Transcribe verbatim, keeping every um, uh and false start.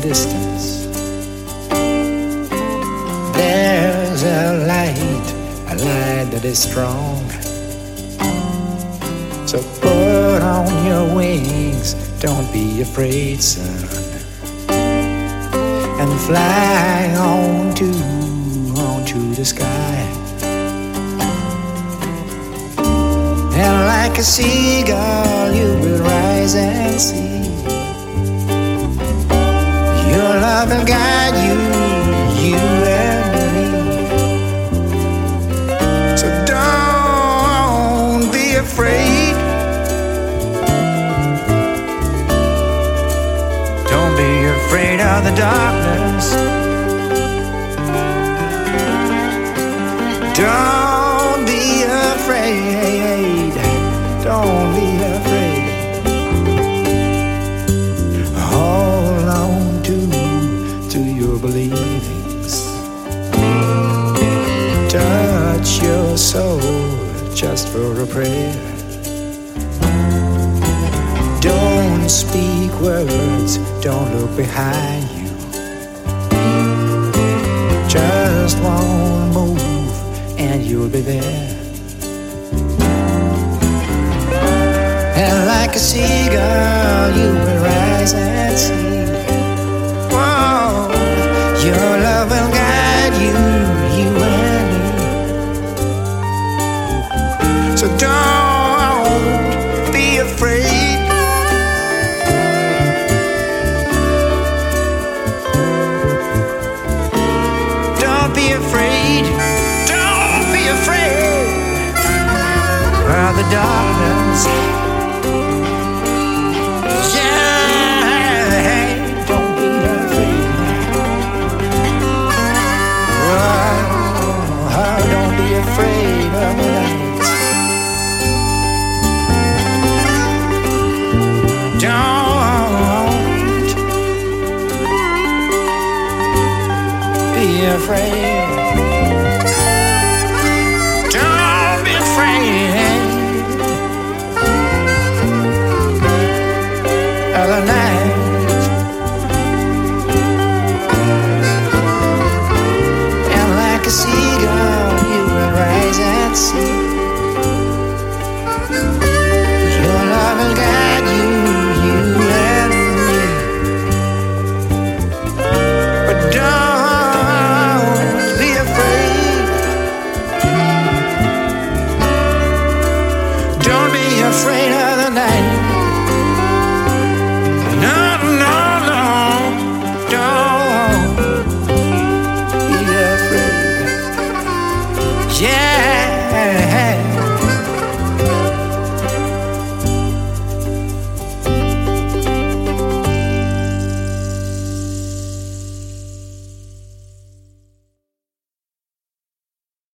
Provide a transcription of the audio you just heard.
distance. There's a light, a light that is strong. So put on your wings, don't be afraid, son, and fly on to, on to the sky. And like a seagull you will rise and see. Your love will guide you, you and me. So don't be afraid. Don't be afraid of the darkness. Don't be afraid. Don't be afraid. Hold on to, to your believings. Touch your soul just for a prayer. Don't speak words, don't look behind you. Just one move and you'll be there. And like a seagull you will rise and see. Whoa, your love will guide you, you and me. So don't be afraid. Don't be afraid. Don't be afraid of the darkness. Afraid of the light. Don't be afraid.